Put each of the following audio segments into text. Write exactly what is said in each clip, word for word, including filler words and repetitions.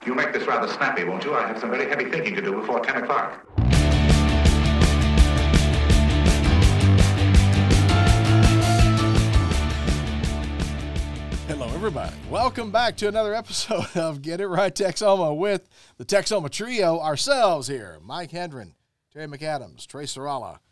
You'll make this rather snappy, won't you? I have some very heavy thinking to do before ten o'clock. Hello, everybody. Welcome back to another episode of Get It Right Texoma with the Texoma Trio, ourselves here, Mike Hendren, Terry McAdams, Trey Serrala.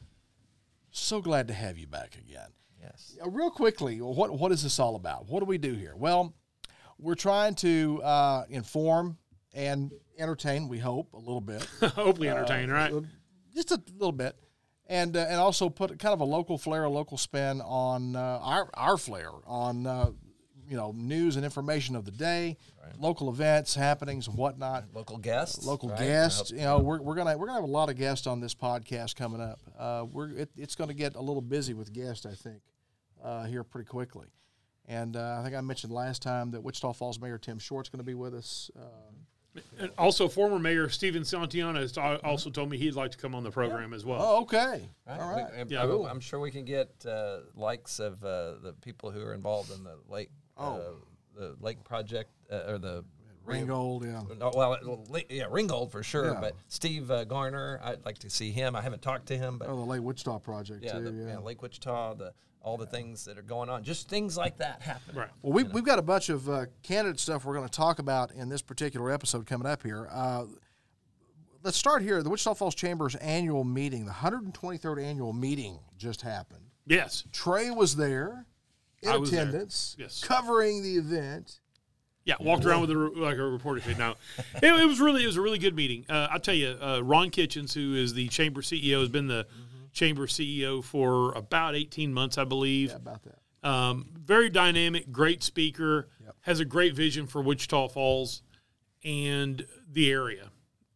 So glad to have you back again. Yes. Uh, real quickly, what what is this all about? What do we do here? Well, we're trying to uh, inform and entertain, we hope, a little bit. Hopefully entertain, uh, right? Just a little bit. And uh, and also put kind of a local flair, a local spin on uh, our, our flair, on uh, you know, news and information of the day, right. Local events, happenings, and whatnot. Local guests, local right? guests. You know, we're we're gonna we're gonna have a lot of guests on this podcast coming up. Uh, we're it, it's going to get a little busy with guests, I think, uh, here pretty quickly. And uh, I think I mentioned last time that Wichita Falls Mayor Tim Short's going to be with us. Uh, and also, former Mayor Steven Santiana has also told me he'd like to come on the program yeah. as well. Oh, okay. Right. All right. We, yeah, cool. I'm sure we can get uh, likes of uh, the people who are involved in the lake. Oh, uh, the lake project uh, or the Ringgold, yeah. No, well, yeah, Ringgold for sure. Yeah. But Steve uh, Garner, I'd like to see him. I haven't talked to him, but oh, the Lake Wichita project, yeah, too. the, yeah. yeah, Lake Wichita, the all the things that are going on, just things like that happen. Right. Well, we, we've got a bunch of uh, candidate stuff we're going to talk about in this particular episode coming up here. Uh, let's start here. The Wichita Falls Chamber's annual meeting, the one hundred twenty-third annual meeting, just happened. Yes. Trey was there. In I was attendance, there. Yes. Covering the event. Yeah, walked around with a, like a reporter sheet. Now, it, it was really it was a really good meeting. Uh, I'll tell you, uh, Ron Kitchens, who is the chamber C E O, has been the mm-hmm. chamber C E O for about eighteen months, I believe. Yeah, about that. Um, very dynamic, great speaker, yep. has a great vision for Wichita Falls and the area.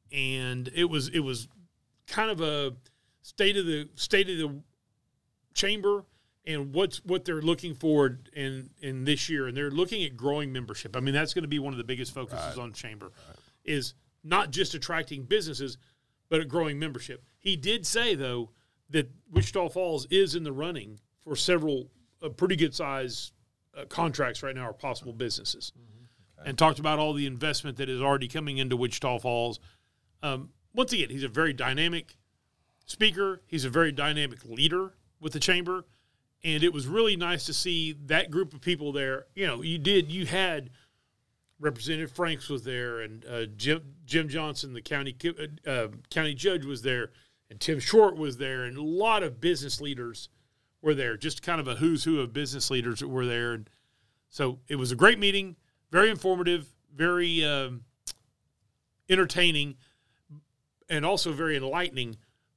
And it was it was kind of a state of the state of the chamber. And what's what they're looking for in, in this year, and they're looking at growing membership. I mean, that's going to be one of the biggest focuses right. on Chamber, right. is not just attracting businesses, but a growing membership. He did say, though, that Wichita Falls is in the running for several uh, pretty good-size uh, contracts right now, or possible businesses, mm-hmm. okay. and talked about all the investment that is already coming into Wichita Falls. Um, once again, he's a very dynamic speaker. He's a very dynamic leader with the Chamber. And it was really nice to see that group of people there. You know, you did, you had Representative Franks was there, and uh, Jim Jim Johnson, the county uh, county judge, was there, and Tim Short was there, and a lot of business leaders were there. Just kind of a who's who of business leaders that were there. And so it was a great meeting, very informative, very um, entertaining, and also very enlightening.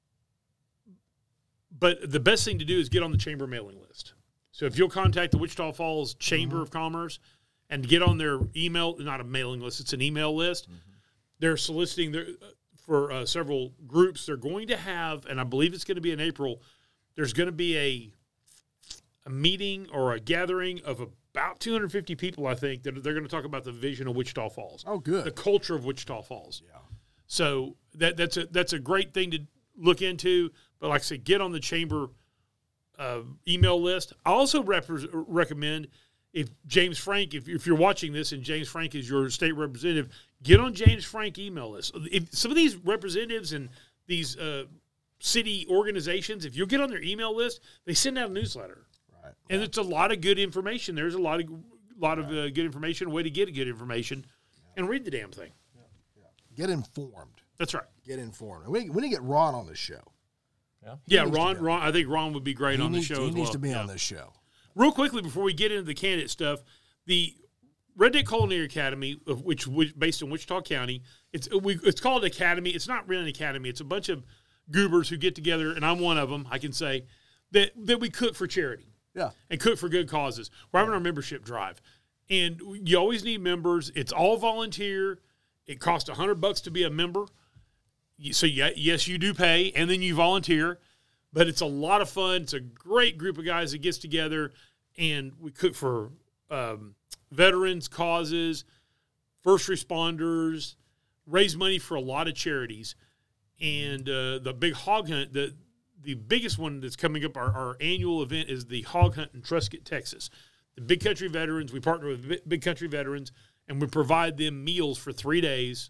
But the best thing to do is get on the chamber mailing list. So if you'll contact the Wichita Falls Chamber mm-hmm. of Commerce and get on their email, not a mailing list, it's an email list. Mm-hmm. They're soliciting their, for uh, several groups. They're going to have, and I believe it's going to be in April, there's going to be a a meeting or a gathering of about two hundred fifty people, I think, that they're going to talk about the vision of Wichita Falls. Oh, good. The culture of Wichita Falls. Yeah. So that that's a that's a great thing to look into. But like I said, get on the chamber uh, email list. I also rep- recommend if James Frank, if, if you're watching this and James Frank is your state representative, get on James Frank email list. If some of these representatives and these uh, city organizations, if you get on their email list, they send out a newsletter. Right. And right. it's a lot of good information. There's a lot of lot of uh, good information, a way to get good information, yeah. and read the damn thing. Yeah. Yeah. Get informed. That's right. Get informed. We, we need to get Ron on the show. Yeah, yeah Ron, Ron. I think Ron would be great he on needs, the show he as well. He needs to be yeah. on this show. Real quickly before we get into the candidate stuff, the Red Dead Culinary Academy, of which, which based in Wichita County, it's we, it's called Academy. It's not really an academy. It's a bunch of goobers who get together, and I'm one of them. I can say that that we cook for charity. Yeah, and cook for good causes. We're having our membership drive, and you always need members. It's all volunteer. It costs a hundred bucks to be a member. So yeah, yes, you do pay, and then you volunteer. But it's a lot of fun. It's a great group of guys that gets together, and we cook for um, veterans, causes, first responders, raise money for a lot of charities. And uh, the big hog hunt, the the biggest one that's coming up, our, our annual event is the hog hunt in Truscott, Texas. The Big Country Veterans, we partner with Big Country Veterans, and we provide them meals for three days.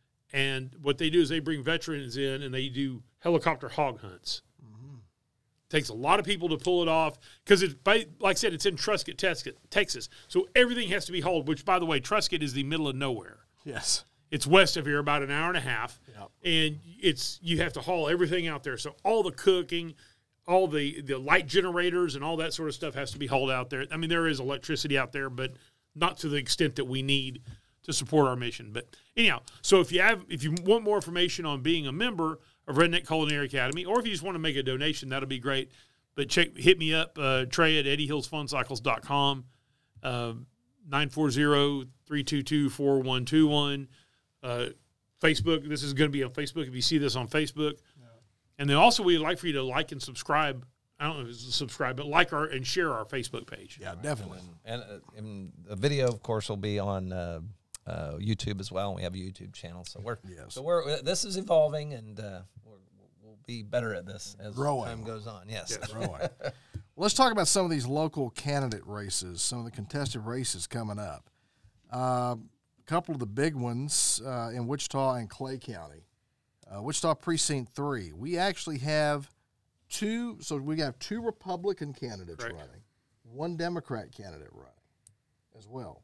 And what they do is they bring veterans in and they do helicopter hog hunts. Mm-hmm. Takes a lot of people to pull it off because it's, like I said, it's in Truscott, Texas. So everything has to be hauled, which, by the way, Truscott is the middle of nowhere. Yes. It's west of here, about an hour and a half. Yep. And it's you have to haul everything out there. So all the cooking, all the, the light generators and all that sort of stuff has to be hauled out there. I mean, there is electricity out there, but not to the extent that we need to support our mission. But anyhow, so if you have if you want more information on being a member of Redneck Culinary Academy, or if you just want to make a donation, that'll be great. But check hit me up, uh, Trey at eddie hills fun cycles dot com, uh, nine four zero, three two two, four one two one. Uh, Facebook, this is going to be on Facebook if you see this on Facebook. Yeah. And then also we'd like for you to like and subscribe. I don't know if it's subscribe, but like our and share our Facebook page. Yeah, definitely. And, and, uh, and the video, of course, will be on uh, uh, YouTube as well. We have a YouTube channel, so we're yes. so we're this is evolving, and uh, we're, we'll be better at this as growing. time goes on. Yes, yes. Growing. Well, let's talk about some of these local candidate races, some of the contested races coming up. Uh, a couple of the big ones uh, in Wichita and Clay County. Uh, Wichita Precinct three. We actually have two, so we have two Republican candidates Correct. running, one Democrat candidate running as well.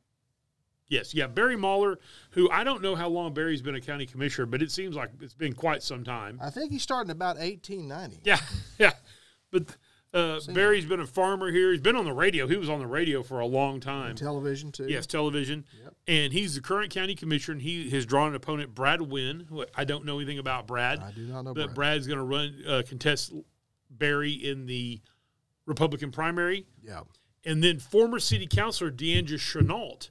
Yes, yeah, Barry Mahler, who I don't know how long Barry's been a county commissioner, but it seems like it's been quite some time. I think he started in about eighteen ninety. Yeah, yeah. But uh, Barry's been a farmer here. He's been on the radio. He was on the radio for a long time. And television, too. Yes, television. Yep. And he's the current county commissioner, and he has drawn an opponent, Brad Wynn. Who I don't know anything about Brad. I do not know but Brad. Brad's going to run uh, contest Barry in the Republican primary. Yeah. And then former city councilor Deandra Chenault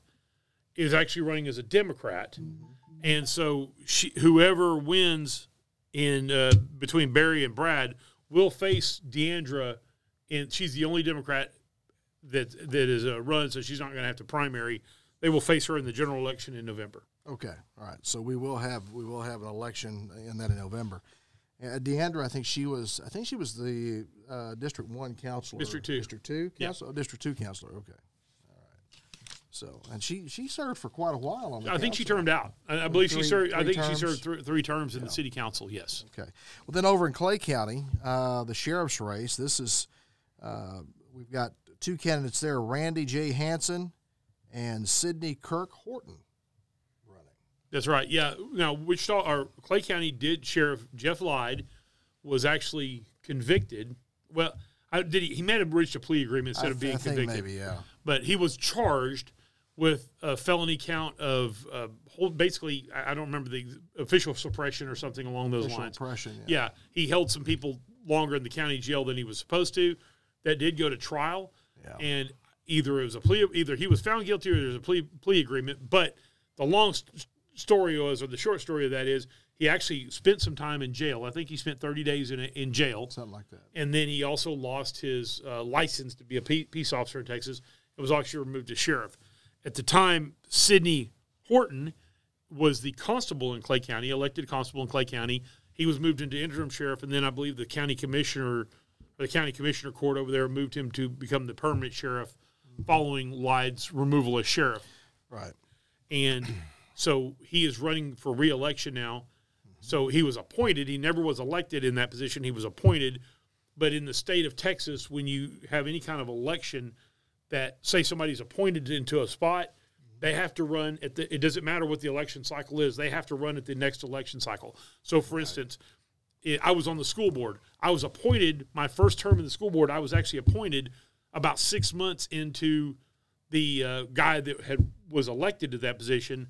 is actually running as a Democrat. Mm-hmm. And so she, whoever wins in uh, between Barry and Brad will face Deandra, and she's the only Democrat that that is uh, run, so she's not going to have to primary. They will face her in the general election in November. Okay, all right. So we will have we will have an election in that in November. Uh, Deandra, I think she was I think she was the uh, District One counselor. District Two. District Two counselor. Oh, District Two counselor. Okay. All right. So and she she served for quite a while on the I think council. she termed out. I, I believe Three- she served. I three think terms? she served th- three terms in Yeah. the city council. Yes. Okay. Well, then over in Clay County, uh, the sheriff's race. This is uh, we've got two candidates there: Randy J. Hansen and Sidney Kirk Horton running. That's right. Yeah. Now, Wichita or Clay County did Sheriff Jeff Lyde was actually convicted. Well, I, did he? He may have reached a plea agreement instead I of th- being I think convicted. maybe, yeah. But he was charged with a felony count of uh, hold, basically. I I don't remember the official suppression or something along those Official lines. oppression, yeah. Yeah, he held some people longer in the county jail than he was supposed to. That did go to trial, Yeah. and either it was a plea, either he was found guilty or there's a plea plea agreement. But the long st- story was, or the short story of that is, he actually spent some time in jail. I think he spent thirty days in a, in jail, Something like that. and then he also lost his uh, license to be a pe- peace officer in Texas. It was actually removed to sheriff. At the time, Sidney Horton was the constable in Clay County, elected constable in Clay County. He was moved into interim sheriff, and then I believe the county commissioner, or the county commissioner court over there moved him to become the permanent sheriff following Lyde's removal as sheriff. Right. And so he is running for re-election now. So he was appointed. He never was elected in that position. He was appointed. But in the state of Texas, when you have any kind of election that, say somebody's appointed into a spot, they have to run at the, it doesn't matter what the election cycle is, they have to run at the next election cycle. So, for instance, it, I was on the school board. I was appointed, my first term in the school board, I was actually appointed about six months into the uh, guy that had was elected to that position.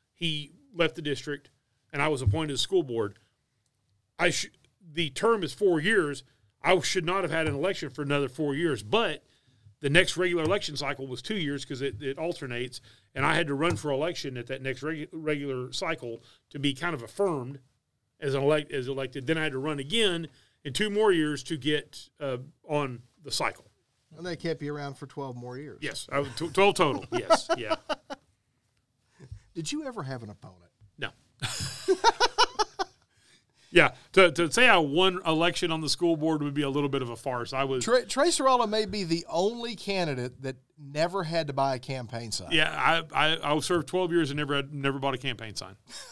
He left the district, and I was appointed to school board. I sh- the term is four years. I should not have had an election for another four years, but the next regular election cycle was two years because it, it alternates, and I had to run for election at that next regu- regular cycle to be kind of affirmed as an elect as elected. Then I had to run again in two more years to get uh, on the cycle. And they kept you around for twelve more years. Yes, I was t- twelve total. Yes, yeah. Did you ever have an opponent? No. Yeah, to, to say I won election on the school board would be a little bit of a farce. I was Tra- Trey Serralo may be the only candidate that never had to buy a campaign sign. Yeah, I I, I served twelve years and never had, never bought a campaign sign.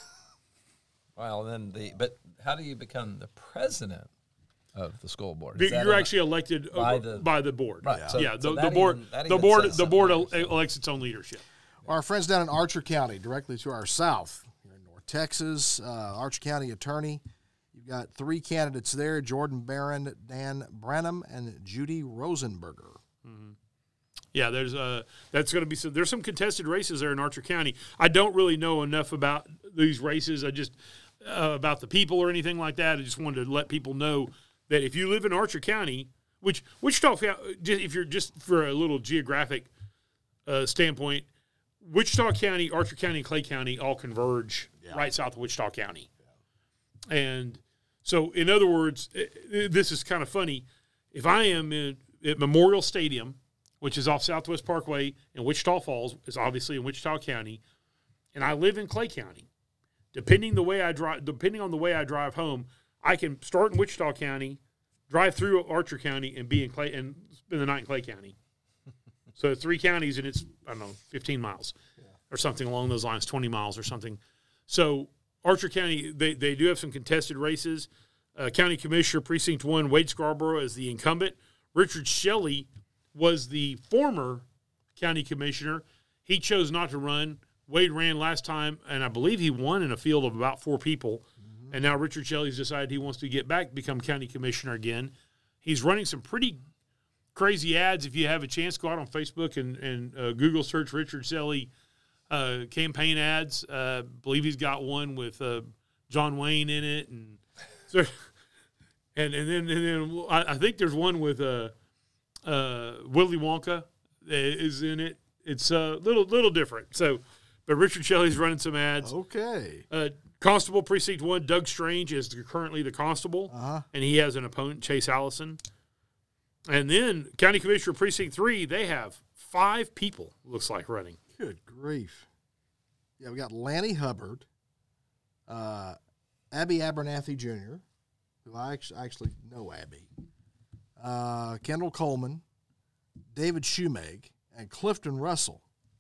Well, then the but how do you become the president of the school board? You're Is that actually elected by by the- the, by the board. Right, Yeah, so- yeah so the, that the board even- that the even board says the board something, so. elects its own leadership. Our friends down in Archer County, directly to our south, here in North Texas, uh, Archer County Attorney. You've got three candidates there: Jordan Barron, Dan Branham, and Judy Rosenberger. Yeah, there's uh that's going to be some. There's some contested races there in Archer County. I don't really know enough about these races. I just uh, about the people or anything like that. I just wanted to let people know that if you live in Archer County, which Wichita, if you're just for a little geographic uh, standpoint, Wichita County, Archer County, and Clay County all converge yeah. right south of Wichita County, yeah. and so in other words, it, it, this is kind of funny. If I am in, at Memorial Stadium, which is off Southwest Parkway in Wichita Falls, is obviously in Wichita County, and I live in Clay County. Depending the way I drive, depending on the way I drive home, I can start in Wichita County, drive through Archer County, and be in Clay and spend the night in Clay County. So three counties, and it's I don't know, fifteen miles yeah. or something along those lines, twenty miles or something. So Archer County, they they do have some contested races. Uh, County Commissioner Precinct One, Wade Scarborough is the incumbent. Richard Shelley was the former county commissioner. He chose not to run. Wade ran last time, and I believe he won in a field of about four people. Mm-hmm. And now Richard Shelley's decided he wants to get back, become county commissioner again. He's running some pretty crazy ads. If you have a chance, go out on Facebook and, and uh, Google search Richard Shelley uh, campaign ads. I uh, believe he's got one with uh, John Wayne in it. And so, and, and then, and then I, I think there's one with uh, – Uh, Willy Wonka is in it. It's a little little different. So, but Richard Shelley's running some ads. Okay. Uh, Constable Precinct One, Doug Strange is currently the constable, uh-huh. and he has an opponent, Chase Allison. And then County Commissioner Precinct Three, they have five people. Looks like running. Good grief! Yeah, we got Lanny Hubbard, uh, Abby Abernathy Junior, who I actually, actually know Abby. Uh, Kendall Coleman, David Shoemake, and Clifton Russell.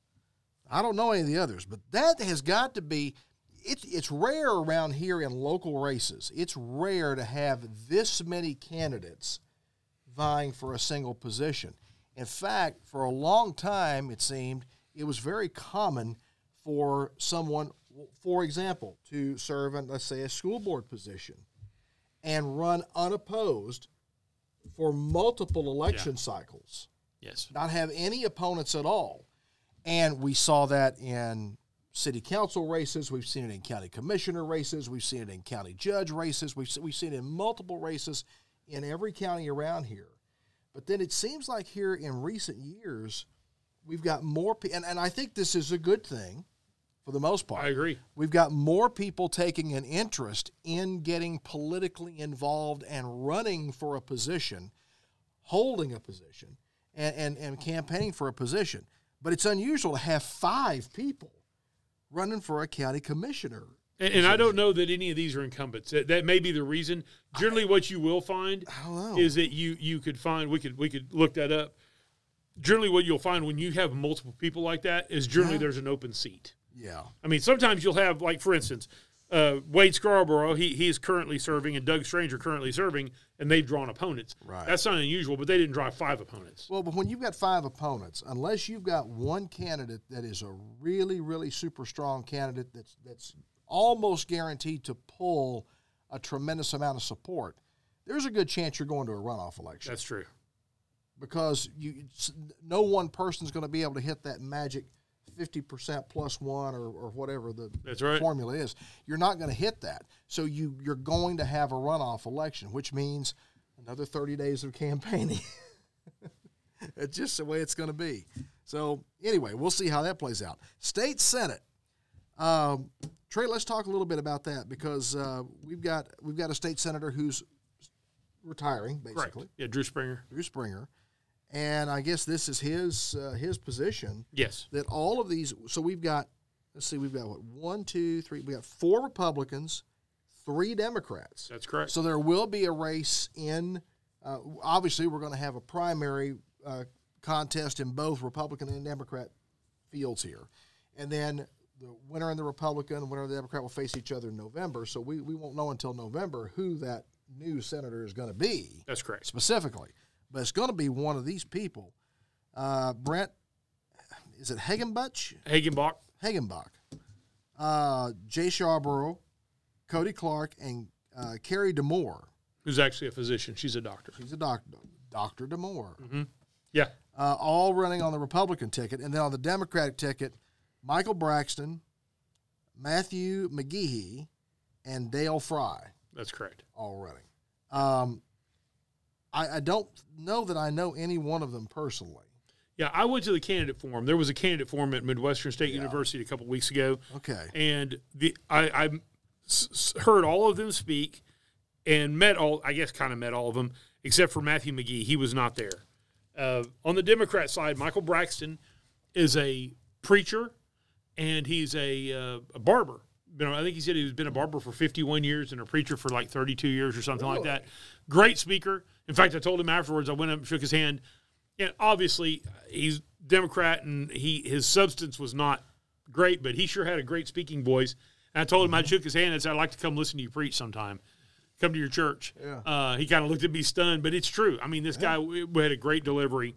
I don't know any of the others, but that has got to be it's it's rare around here in local races. It's rare to have this many candidates vying for a single position. In fact, for a long time, it seemed, it was very common for someone, for example, to serve in, let's say, a school board position and run unopposed for multiple election yeah. cycles. Yes. Not have any opponents at all. And we saw that in city council races. We've seen it in county commissioner races. We've seen it in county judge races. We've, we've seen it in multiple races in every county around here. But then it seems like here in recent years, we've got more people, and, and I think this is a good thing for the most part. I agree. We've got more people taking an interest in getting politically involved and running for a position, holding a position, and, and, and campaigning for a position. But it's unusual to have five people running for a county commissioner. And, and I don't know that any of these are incumbents. That, that may be the reason. Generally, I, what you will find I don't know. is that you you could find we could we could look that up. Generally, what you'll find when you have multiple people like that is generally yeah. there's an open seat. Yeah. I mean, sometimes you'll have, like, for instance, uh, Wade Scarborough, he he's currently serving, and Doug Strange are currently serving, and they've drawn opponents. Right. That's not unusual, but they didn't draw five opponents. Well, but when you've got five opponents, unless you've got one candidate that is a really, really super strong candidate that's that's almost guaranteed to pull a tremendous amount of support, there's a good chance you're going to a runoff election. That's true. Because you, no one person's going to be able to hit that magic fifty percent plus one or, or whatever the That's right. formula is. You're not going to hit that. So you, you're going to have a runoff election, which means another thirty days of campaigning. It's just the way it's going to be. So anyway, we'll see how that plays out. State Senate. Um, Trey, let's talk a little bit about that because uh, we've got we've got a state senator who's retiring, basically. Correct. Yeah, Drew Springer. Drew Springer. And I guess this is his uh, his position. Yes. That all of these, so we've got, let's see, we've got what, one, two, three, we got four Republicans, three Democrats. That's correct. So there will be a race in, uh, obviously we're going to have a primary uh, contest in both Republican and Democrat fields here. And then the winner in the Republican, the winner of the Democrat will face each other in November. So we, we won't know until November who that new senator is going to be. That's correct. Specifically. But it's going to be one of these people. Uh, Brent, is it Hagenbuch? Hagenbach. Hagenbach. Uh, Jay Scarborough, Cody Clark, and uh, Carrie DeMoore. Who's actually a physician. She's a doctor. She's a doctor. Doctor DeMoore. Mm-hmm. Yeah. Uh, all running on the Republican ticket. And then on the Democratic ticket, Michael Braxton, Matthew McGehee, and Dale Fry. That's correct. All running. Um, I, I don't know that I know any one of them personally. Yeah, I went to the candidate forum. There was a candidate forum at Midwestern State Yeah. University a couple weeks ago. Okay. And the I, I s- s- heard all of them speak and met all, I guess kind of met all of them, except for Matthew McGee. He was not there. Uh, on the Democrat side, Michael Braxton is a preacher, and he's a, uh, a barber. Been, I think he said he's been a barber for fifty-one years and a preacher for like thirty-two years or something Really? like that. Great speaker. In fact, I told him afterwards, I went up and shook his hand. And obviously, he's Democrat, and he his substance was not great, but he sure had a great speaking voice. And I told him I shook his hand and said, I'd like to come listen to you preach sometime. Come to your church. Yeah. Uh, he kind of looked at me stunned, but it's true. I mean, this guy w- had a great delivery.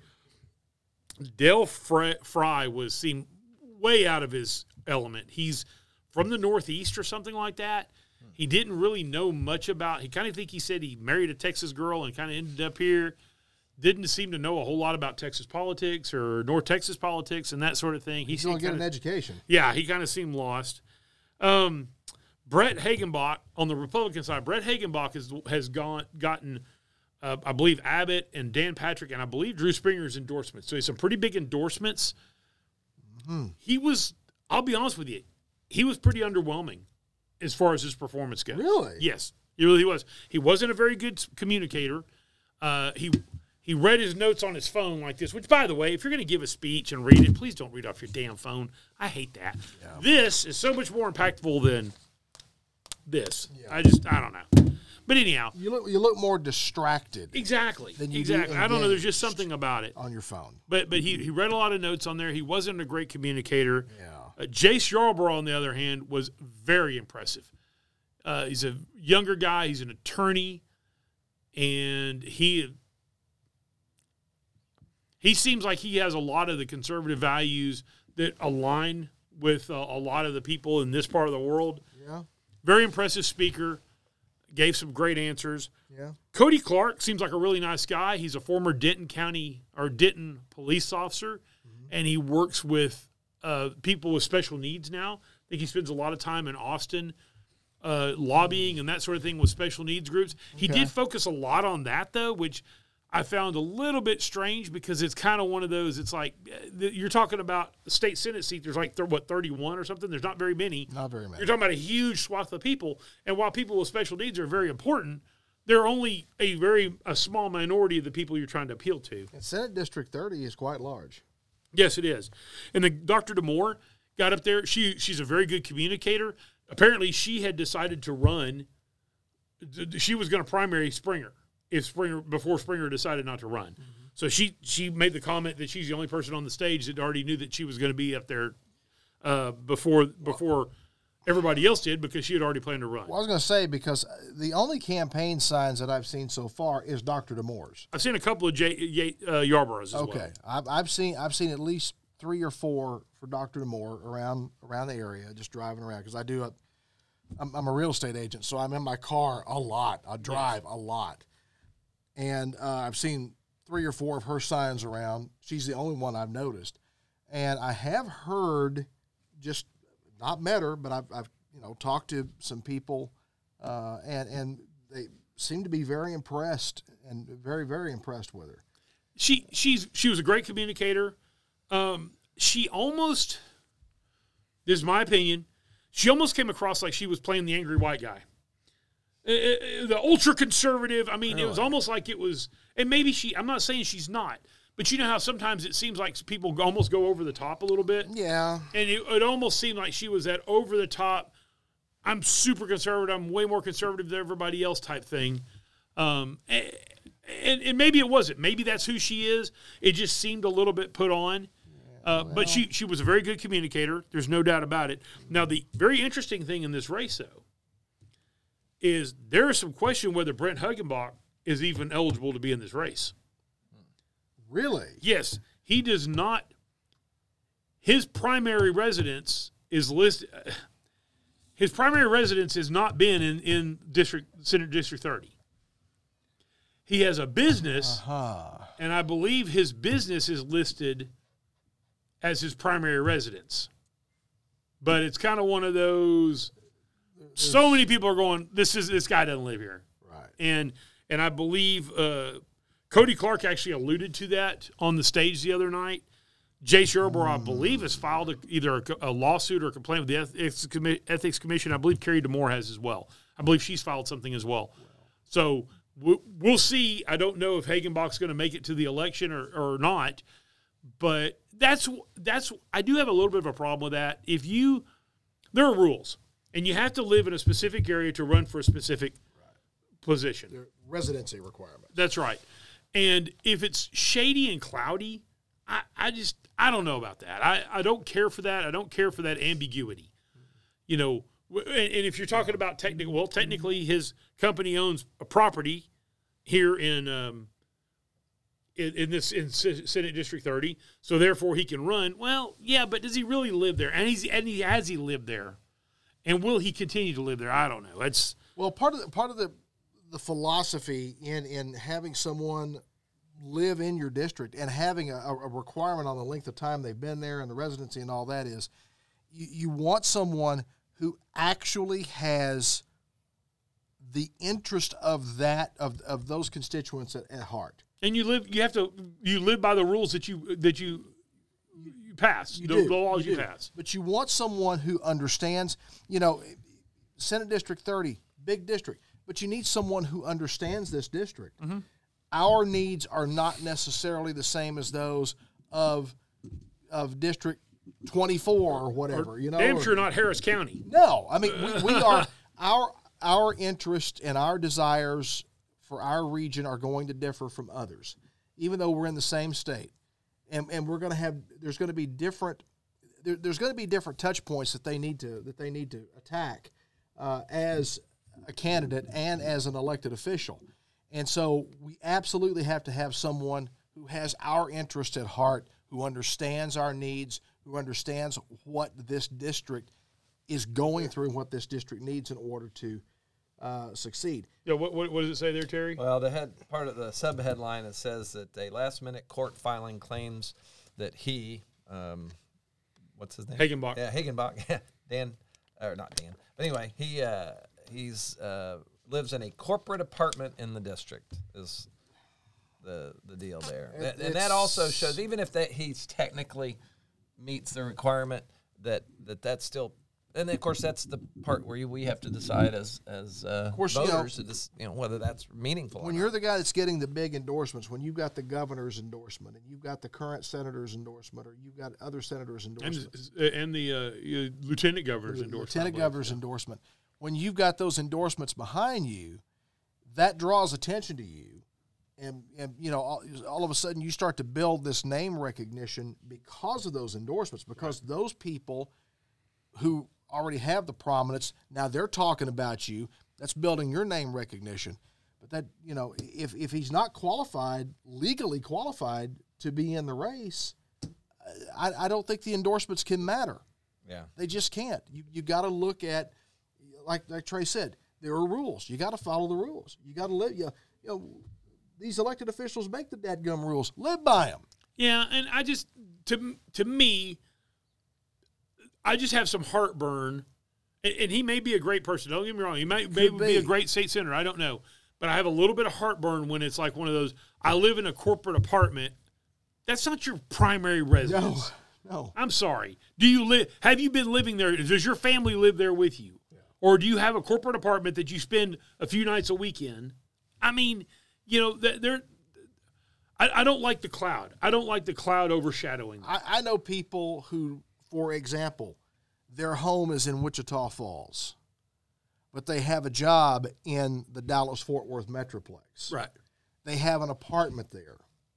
Dale Fry, Fry was seemed way out of his element. He's from the Northeast or something like that. He didn't really know much about. He kind of think he said he married a Texas girl and kind of ended up here. Didn't seem to know a whole lot about Texas politics or North Texas politics and that sort of thing. He He's going to get kinda, an education. Yeah, he kind of seemed lost. Um, Brett Hagenbach on the Republican side. Brett Hagenbach has has gone gotten, uh, I believe, Abbott and Dan Patrick and I believe Drew Springer's endorsements. So he has some pretty big endorsements. Mm-hmm. He was. I'll be honest with you, he was pretty underwhelming as far as his performance goes. Really? Yes, he really was. He wasn't a very good communicator. Uh, he. He read his notes on his phone like this, which, by the way, if you're going to give a speech and read it, please don't read off your damn phone. I hate that. Yeah. This is so much more impactful than this. Yeah. I just, I don't know. But anyhow. You look you look more distracted. Exactly. Than you exactly. do I don't know. There's just something about it. On your phone. But but he, he read a lot of notes on there. He wasn't a great communicator. Yeah. Uh, Jay Scarborough, on the other hand, was very impressive. Uh, he's a younger guy. He's an attorney. And he... He seems like he has a lot of the conservative values that align with uh, a lot of the people in this part of the world. Yeah. Very impressive speaker. Gave some great answers. Yeah. Cody Clark seems like a really nice guy. He's a former Denton County or Denton police officer, mm-hmm. and he works with uh, people with special needs now. I think he spends a lot of time in Austin uh, lobbying and that sort of thing with special needs groups. He Okay. did focus a lot on that, though, which – I found a little bit strange because it's kind of one of those, it's like, you're talking about the state Senate seat, there's like, what, thirty-one or something? There's not very many. Not very many. You're talking about a huge swath of people, and while people with special needs are very important, they're only a very a small minority of the people you're trying to appeal to. And Senate District thirty is quite large. Yes, it is. And the Doctor DeMoore got up there. She She's a very good communicator. Apparently, she had decided to run. She was going to primary Springer. If Springer before Springer decided not to run, mm-hmm. so she she made the comment that she's the only person on the stage that already knew that she was going to be up there uh, before before everybody else did because she had already planned to run. Well, I was going to say because the only campaign signs that I've seen so far is Doctor DeMoore's. I've seen a couple of J, J, uh, Yarboroughs as okay. well. Okay, I've I've seen I've seen at least three or four for Doctor DeMoore around around the area, just driving around because I do a I'm, I'm a real estate agent, so I'm in my car a lot. I drive yes. a lot. And uh, I've seen three or four of her signs around. She's the only one I've noticed. And I have heard, just not met her, but I've, I've you know talked to some people, uh, and and they seem to be very impressed and very very impressed with her. She she's she was a great communicator. Um, she almost, this is my opinion, she almost came across like she was playing the angry white guy. Uh, the ultra conservative. I mean, really? It was almost like it was, and maybe she. I'm not saying she's not, but you know how sometimes it seems like people almost go over the top a little bit. Yeah, and it, it almost seemed like she was that over the top. I'm super conservative. I'm way more conservative than everybody else type thing. Um, and, and, and maybe it wasn't. Maybe that's who she is. It just seemed a little bit put on. Uh, but she, she was a very good communicator. There's no doubt about it. Now, the very interesting thing in this race, though, is there is some question whether Brent Hagenbach is even eligible to be in this race. Really? Yes. He does not – his primary residence is listed – his primary residence has not been in, in District Senate District thirty. He has a business, Uh-huh. and I believe his business is listed – as his primary residence. But it's kind of one of those, so many people are going, this is this guy doesn't live here. Right. And and I believe uh, Cody Clark actually alluded to that on the stage the other night. Jay Sherber, I believe, has filed a, either a, a lawsuit or a complaint with the Ethics, Commi- Ethics Commission. I believe Carrie DeMore has as well. I believe she's filed something as well. So we'll, we'll see. I don't know if Hagenbach's going to make it to the election or, or not. But that's that's I do have a little bit of a problem with that. If you there are rules, and you have to live in a specific area to run for a specific position. There are residency requirements. That's right. And if it's shady and cloudy, I, I just I don't know about that. I, I don't care for that. I don't care for that ambiguity. You know, and, and if you're talking about technical, well, technically his company owns a property here in um, In, in this in Senate District thirty, so therefore he can run. Well, yeah, but does he really live there? And he's and he has he lived there, and will he continue to live there? I don't know. It's well part of the, part of the the philosophy in in having someone live in your district and having a, a requirement on the length of time they've been there and the residency and all that is, you, you want someone who actually has the interest of that of of those constituents at, at heart. and you live. You have to. You live by the rules that you that you you pass. You the, do, the laws you you, do. pass. But you want someone who understands, you know, Senate District thirty, big district, but you need someone who understands this district. Mm-hmm. Our needs are not necessarily the same as those of of District twenty-four or whatever, Or you know. damn or- sure not Harris County. No, I mean, we, we are, our our interest and our desires for our region are going to differ from others, even though we're in the same state. And and we're going to have, there's going to be different, there, there's going to be different touch points that they need to, that they need to attack uh, as a candidate and as an elected official. And so we absolutely have to have someone who has our interest at heart, who understands our needs, who understands what this district is going through and what this district needs in order to uh, succeed. Yeah. What, what what does it say there, Terry? Well, the head part of the subheadline, it says that a last-minute court filing claims that he, um, what's his name? Hagenbach. Yeah, Hagenbach. Yeah, Dan, or not Dan. But anyway, he uh, he's uh, lives in a corporate apartment in the district. Is the the deal there, It- and, and that also shows, even if that he's technically meets the requirement, that that that's still. And then, of course, that's the part where you, we have to decide as as uh, course, you know, voters, to dis, you know, whether that's meaningful. When or you're not. the guy that's getting the big endorsements, when you've got the governor's endorsement and you've got the current senator's endorsement or you've got other senators' endorsements. And, and the uh, uh, lieutenant governor's the endorsement. lieutenant I believe. governor's endorsement. When you've got those endorsements behind you, that draws attention to you, and and you know all, all of a sudden you start to build this name recognition because of those endorsements. Because right. those people who already have the prominence, now they're talking about you. That's building your name recognition. But that, you know, if if he's not qualified, legally qualified to be in the race, I, I don't think the endorsements can matter. Yeah, They just can't. You you got to look at, like like Trey said, there are rules. You got to follow the rules. You got to live. You, you know, these elected officials make the dadgum rules. Live by them. Yeah, and I just to to me, I just have some heartburn. And, and he may be a great person. Don't get me wrong. He might maybe be. be a great state senator. I don't know. But I have a little bit of heartburn when it's like one of those, I live in a corporate apartment. That's not your primary residence. No, no. I'm sorry. Do you live? Have you been living there? Does your family live there with you? Yeah. Or do you have a corporate apartment that you spend a few nights a week in? I mean, you know, they're, I, I don't like the cloud. I don't like the cloud overshadowing. I, I know people who, for example, their home is in Wichita Falls, but they have a job in the Dallas-Fort Worth Metroplex. Right. they have an apartment there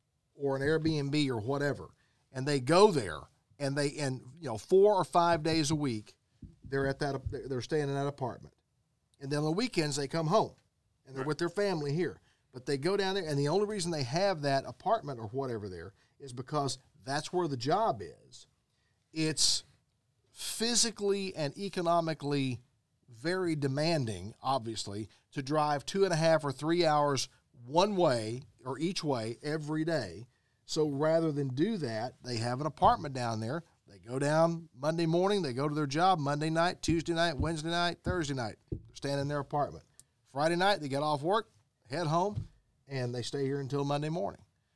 or an Airbnb or whatever, and they go there and they and you know four or five days a week they're at that they're staying in that apartment, and then on the weekends they come home and they're Right. with their family here. But they go down there, and the only reason they have that apartment or whatever there is because that's where the job is. It's physically and economically very demanding, obviously, to drive two and a half or three hours one way or each way every day. So rather than do that, they have an apartment down there. They go down Monday morning, they go to their job Monday night, Tuesday night, Wednesday night, Thursday night. They're staying in their apartment. Friday night, they get off work, head home, and they stay here until Monday morning.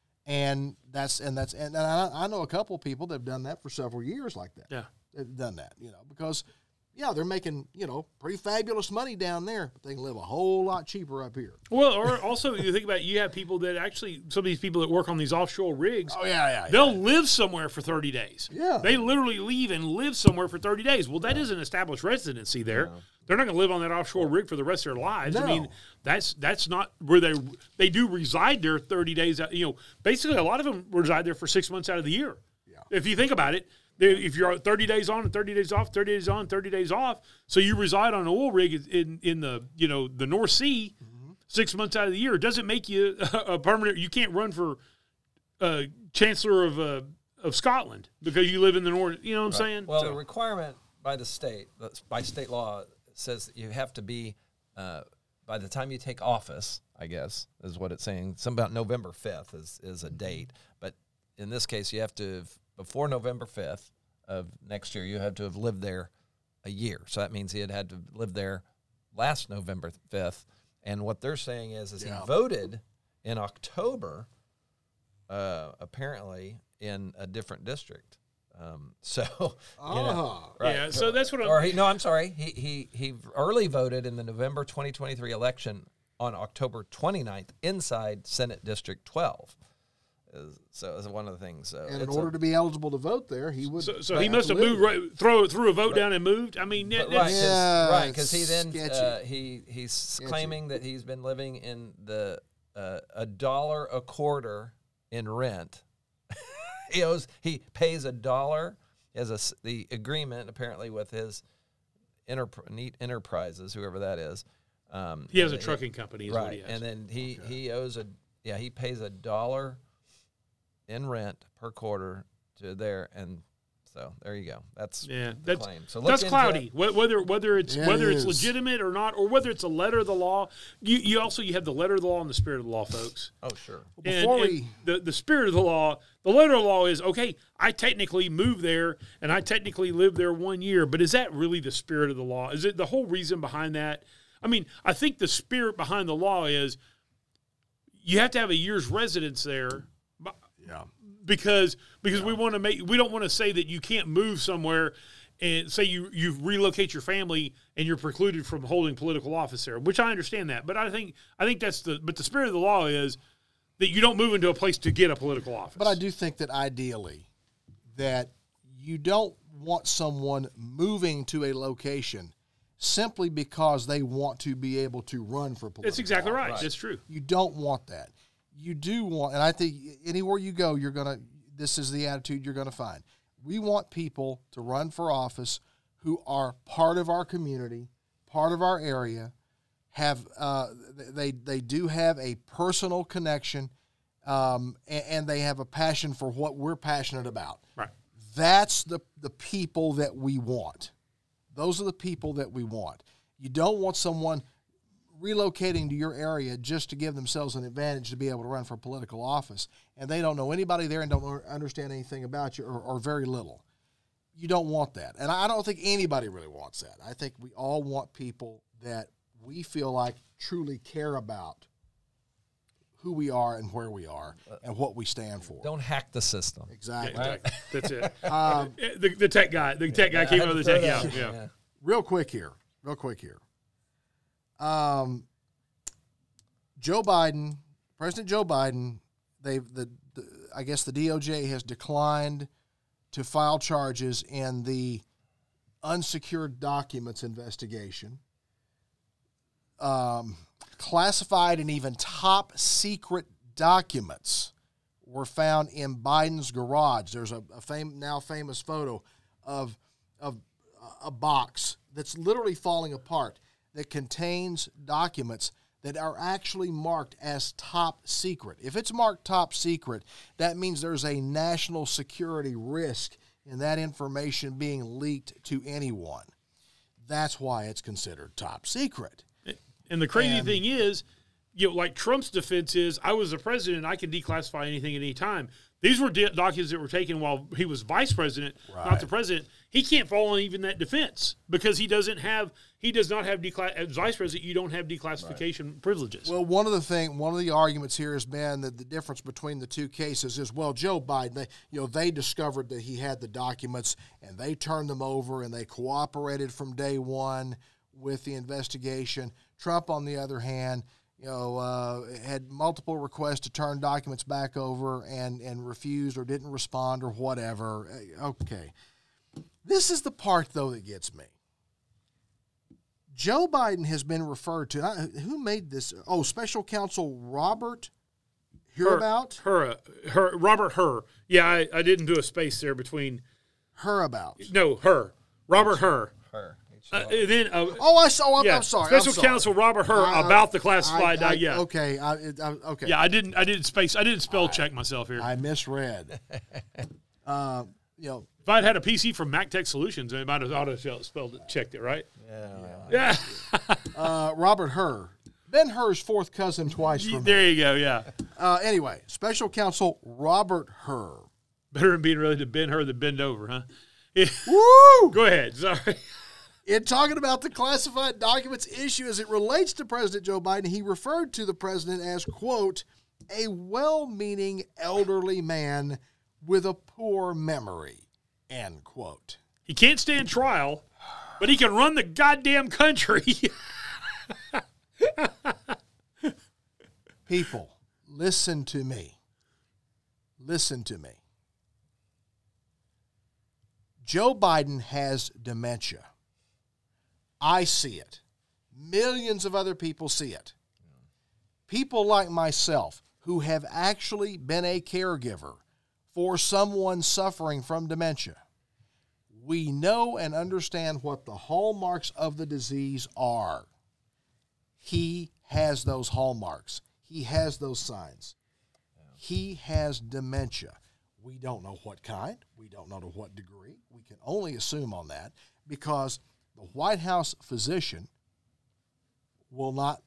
And that's and that's and I, I know a couple of people that have done that for several years like that. Yeah. They've done that, you know, because yeah, they're making, you know, pretty fabulous money down there, but they can live a whole lot cheaper up here. Well, or also you think about it, you have people that actually some of these people that work on these offshore rigs. Oh yeah, yeah. They'll live somewhere for thirty days. Yeah. They literally leave and live somewhere for thirty days. Well, that isn't established residency there. They're not going to live on that offshore rig for the rest of their lives. I No. mean, that's that's not where they they do reside there thirty days. out- You know, basically a lot of them reside there for six months out of the year. Yeah. If you think about it, they- if you're thirty days on and thirty days off, thirty days on, thirty days off, so you reside on an oil rig in in the you know the North Sea Mm-hmm. six months out of the year, it doesn't make you a permanent. You can't run for uh, Chancellor of uh, of Scotland because you live in the North. You know what I'm saying? Well, So- the requirement by the state, that's- by state law, says that you have to be, uh, by the time you take office, I guess, is what it's saying. Some about November fifth is, is a date. But in this case, you have to, have, before November fifth of next year, you have to have lived there a year. So that means he had had to live there last November fifth. And what they're saying is, is Yeah. he voted in October, uh, apparently, in a different district. Um, so, you know, Ah. Yeah, so that's what I'm- Or he, no, I'm sorry. He he he early voted in the November twenty twenty-three election on October twenty-ninth inside Senate District twelve. Is- So it's one of the things. So And in it's order a, to be eligible to vote there, he would. So, so he have must to have live moved, there. right, throw threw a vote down and moved. I mean, that, but right, that's, Yeah, right, because he it's then sketchy. uh, he he's claiming that he's been living in the uh, a dollar a quarter in rent. he owes he pays a dollar. He has a s the agreement apparently with his Interp- Neat Enterprises, whoever that is. Um, he has a and trucking company. Is what he right, has. and then he he owes a yeah he pays a dollar in rent per quarter to there, and so there you go. That's Yeah, the that's claim. So look that's into cloudy. it. Wh- Whether whether it's Yeah, whether it it's is. legitimate or not, or whether it's a letter of the law. You you also you have the letter of the law and the spirit of the law, folks. Oh sure. And- Before and we- the the spirit of the law, the letter of the law is okay. I technically moved there and I technically lived there one year, but is that really the spirit of the law? Is it the whole reason behind that? I mean, I think the spirit behind the law is you have to have a year's residence there. Yeah. because because we want to make we don't want to say that you can't move somewhere and say you you relocate your family and you're precluded from holding political office there, which I understand that, but I think I think that's the but the spirit of the law is that you don't move into a place to get a political office. But I do think that ideally, that you don't want someone moving to a location simply because they want to be able to run for political That's exactly right. office. That's true. You don't want that. You do want, and I think anywhere you go, you're gonna. This is the attitude you're gonna find. We want people to run for office who are part of our community, part of our area, have uh, they they do have a personal connection, um, and, and they have a passion for what we're passionate about. Right. That's the the people that we want. Those are the people that we want. You don't want someone relocating to your area just to give themselves an advantage to be able to run for political office, and they don't know anybody there and don't understand anything about you or, or very little. You don't want that. And I don't think anybody really wants that. I think we all want people that we feel like truly care about who we are and where we are and what we stand for. Don't hack the system. Yeah, Exactly. exactly. That's it. Um, the, the tech guy, the tech guy I came had over to the throw tech that yeah, out. yeah. real quick here, real quick here. Um, Joe Biden, President Joe Biden, they the, the I guess the D O J has declined to file charges in the unsecured documents investigation. Um, classified and even top secret documents were found in Biden's garage. There's a, a fam- now famous photo of, of a box that's literally falling apart that contains documents that are actually marked as top secret. If it's marked top secret, that means there's a national security risk in that information being leaked to anyone. That's why it's considered top secret. And the crazy And- thing is, you know, like Trump's defense is, I was the president, I can declassify anything at any time. These were di- documents that were taken while he was vice president, Right. not the president. He can't fall on even that defense because he doesn't have, he does not have, declass- as vice president, you don't have declassification privileges. Well, one of the thing, one of the arguments here has been that the difference between the two cases is, well, Joe Biden, they, you know, they discovered that he had the documents and they turned them over and they cooperated from day one with the investigation. Trump, on the other hand, you know, uh, had multiple requests to turn documents back over and, and refused or didn't respond or whatever. Okay. This is the part, though, that gets me. Joe Biden has been referred to. Who made this? Oh, Special Counsel Robert Hurabout? Her, her, her, Robert Hur. Yeah, I, I didn't do a space there between. Hurabout. No, her. Robert Hur. Her. Uh, and then, uh, Oh, I saw. I'm, yeah, I'm sorry. Special I'm sorry. Counsel Robert Hur I- about the classified. I, I, uh, yeah, Okay. I, it- I, okay. yeah. I didn't. I didn't space. I didn't spell check myself here. I misread. uh, you know, If I'd had a P C from MacTech Solutions, I might have auto spelled it, checked it right. Yeah, uh, Robert Hur. Ben Hur's fourth cousin twice from me. there you go. Yeah, Uh, anyway, Special Counsel Robert Hur. better than being really to bend her than bend over, huh? Yeah. Woo! Go ahead. Sorry. In talking about the classified documents issue as it relates to President Joe Biden, he referred to the president as, quote, a well-meaning elderly man with a poor memory, end quote. He can't stand trial, but he can run the goddamn country. People, listen to me. Listen to me. Joe Biden has dementia. I see it. Millions of other people see it. People like myself who have actually been a caregiver for someone suffering from dementia, we know and understand what the hallmarks of the disease are. He has those hallmarks. He has those signs. He has dementia. We don't know what kind. We don't know to what degree. We can only assume on that because the White House physician will not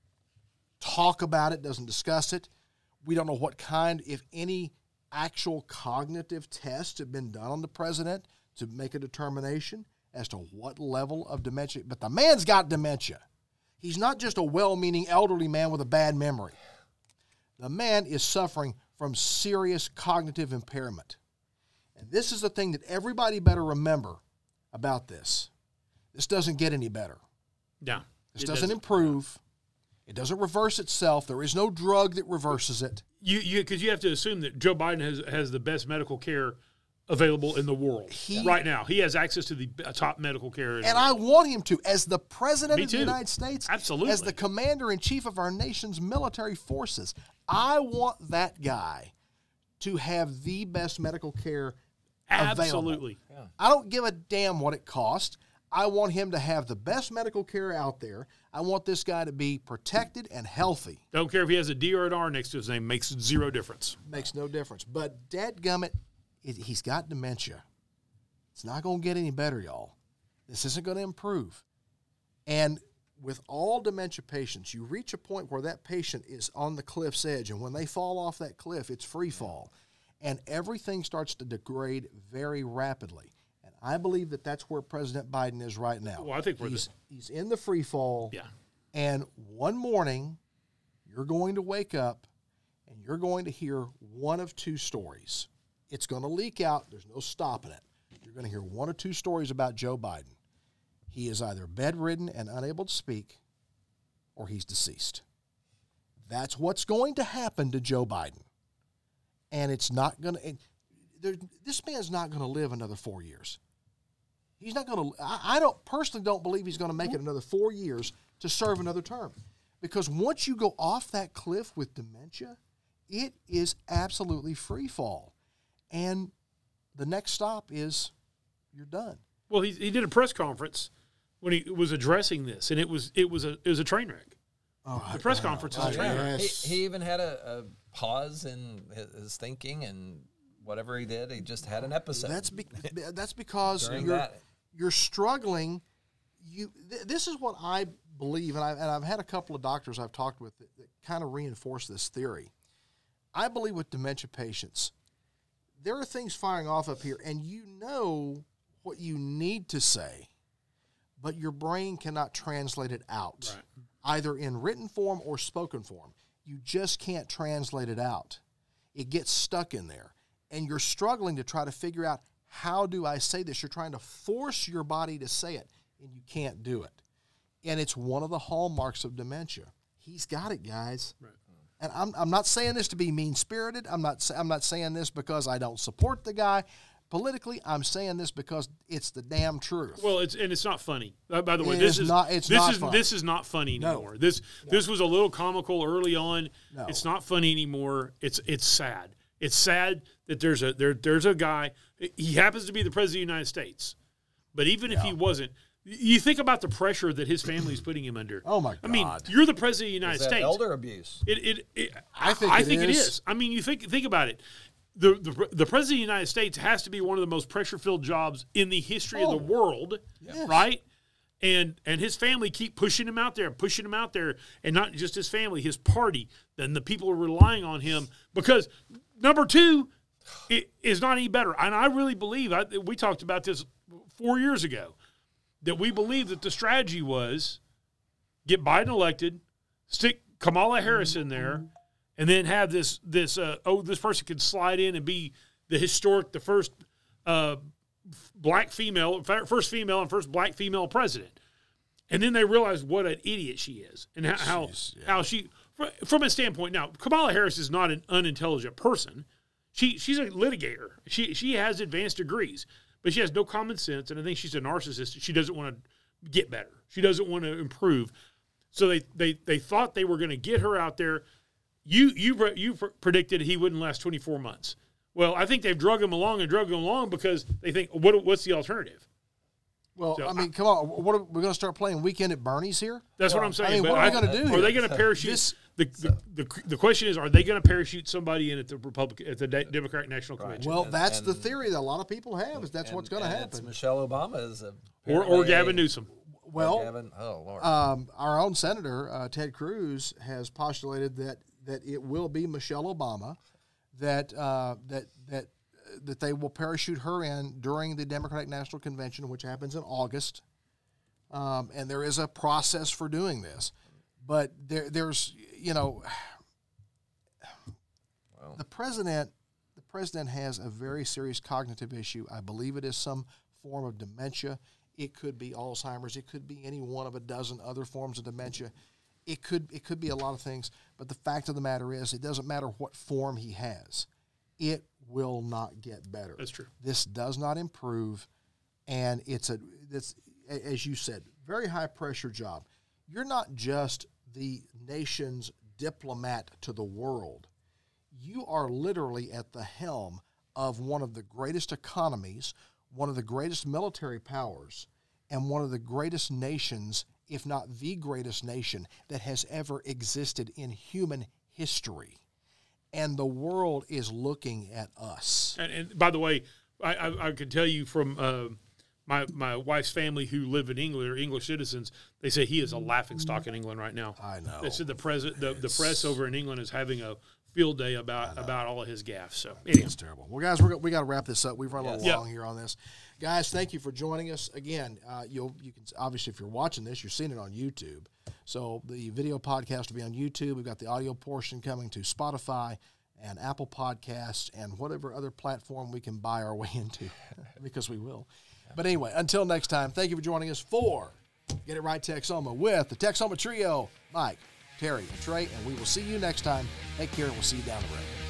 talk about it, doesn't discuss it. We don't know what kind, if any, actual cognitive tests have been done on the president to make a determination as to what level of dementia. But the man's got dementia. He's not just a well-meaning elderly man with a bad memory. The man is suffering from serious cognitive impairment. And this is the thing that everybody better remember about this. This doesn't get any better. No, This it doesn't improve. It doesn't reverse itself. There is no drug that reverses it. You, you, because you have to assume that Joe Biden has has the best medical care available in the world He- right now. He has access to the top medical care. in And the I world. want him to, as the president Me of the too. United States, Absolutely. as the commander-in-chief of our nation's military forces, I want that guy to have the best medical care available. Absolutely. I don't give a damn what it costs. I want him to have the best medical care out there. I want this guy to be protected and healthy. Don't care if he has a D or an R next to his name. Makes zero difference. Makes no difference. But dadgummit, it, he's got dementia. It's not going to get any better, y'all. This isn't going to improve. And with all dementia patients, you reach a point where that patient is on the cliff's edge, and when they fall off that cliff, it's free fall. And everything starts to degrade very rapidly. And I believe that that's where President Biden is right now. Well, I think we're he's, the- he's in the free fall. Yeah. And one morning, you're going to wake up and you're going to hear one of two stories. It's going to leak out. There's no stopping it. You're going to hear one or two stories about Joe Biden. He is either bedridden and unable to speak, or he's deceased. That's what's going to happen to Joe Biden. And it's not going to, this man's not going to live another four years. He's not going to, I, I don't, personally don't believe he's going to make it another four years to serve another term. Because once you go off that cliff with dementia, it is absolutely free fall. And the next stop is you're done. Well, he he did a press conference when he was addressing this, and it was it was a it was a train wreck. Oh, The press wow. conference is Oh, a train wreck. He, yes. he even had a, a pause in his, his thinking, and whatever he did, he just had an episode. That's be, that's because During you're that. you're struggling. You th- this is what I believe, and I and I've had a couple of doctors I've talked with that, that kind of reinforce this theory. I believe with dementia patients, there are things firing off up here, and you know what you need to say, but your brain cannot translate it out, Right. either in written form or spoken form. You just can't translate it out. It gets stuck in there, and you're struggling to try to figure out, how do I say this? You're trying to force your body to say it, and you can't do it. And it's one of the hallmarks of dementia. He's got it, guys. Right. And I'm I'm not saying this to be mean-spirited. I'm not I'm not saying this because I don't support the guy politically. I'm saying this because it's the damn truth. Well, it's and it's not funny. Uh, by the way, It this is is not- it's this not is funny. this is not funny No. anymore. This this was a little comical early on. No. It's not funny anymore. It's it's sad. It's sad that there's a there there's a guy. He happens to be the president of the United States, but even if he wasn't, you think about the pressure that his family's putting him under. Oh, my I mean, God. you're the president of the United Is that States. elder abuse? It, it, it, I think I it think it is. is. I mean, you think think about it. The, the the president of the United States has to be one of the most pressure filled jobs in the history Oh. of the world, Yes. right? And and his family keep pushing him out there, pushing him out there, and not just his family, his party. Then the people are relying on him because number two, it is not any better. And I really believe I, we talked about this four years ago, that we believe that the strategy was get Biden elected, stick Kamala Harris in there, and then have this this uh, oh this person could slide in and be the historic the first uh, black female first female and first black female president. And then they realized what an idiot she is, and how how, Jeez, yeah. how she fr- from a standpoint. Now, Kamala Harris is not an unintelligent person. She she's a litigator. She she has advanced degrees, but she has no common sense, and I think she's a narcissist. She doesn't want to get better. She doesn't want to improve. So they they they thought they were going to get her out there. You you pre- you pre- predicted he wouldn't last twenty-four months. Well, I think they've drug him along and drug him along because they think what what's the alternative? Well, So I mean, come on. What are we going to start playing Weekend at Bernie's here? That's what I'm saying. I mean, But what are we going to do Are here? they going to parachute? This- the, the, the the question is, are they going to parachute somebody in at the Republican at the De- Democratic National Convention, Well, And- that's the and- theory that a lot of people have. Is that's what's going to And it's happen. Michelle Obama is a or or Gavin Newsom? Well, Gavin, oh Lord. um, our own senator uh, Ted Cruz has postulated that that it will be Michelle Obama, that uh, that that uh, that they will parachute her in during the Democratic National Convention, which happens in August, um, and there is a process for doing this, but there there's you know Well. the president the president has a very serious cognitive issue. I believe it is some form of dementia. It could be Alzheimer's. It could be any one of a dozen other forms of dementia. It could it could be a lot of things. But the fact of the matter is, it doesn't matter what form he has. It will not get better. That's true. This does not improve, and it's a it's a- as you said, very high pressure job. You're not just the nation's diplomat to the world. You are literally at the helm of one of the greatest economies, one of the greatest military powers, and one of the greatest nations, if not the greatest nation, that has ever existed in human history. And the world is looking at us. And, and by the way, I, I, I can tell you from uh, my my wife's family who live in England, or English citizens, they say he is a laughing stock in England right now. I know. They said the president, the, the press over in England is having a field day about about all of his gaffes. So anyhow, It's terrible. Well, guys, we're, go- we got to wrap this up. We've run a little Yeah. long here on this. Guys, thank you for joining us. Again, uh, you'll you can obviously, if you're watching this, you're seeing it on YouTube. So the video podcast will be on YouTube. We've got the audio portion coming to Spotify and Apple Podcasts and whatever other platform we can buy our way into, because we will. But anyway, until next time, thank you for joining us for Get It Right Texoma with the Texoma Trio, Mike, Terry, and Trey, and we will see you next time. Take care, and we'll see you down the road.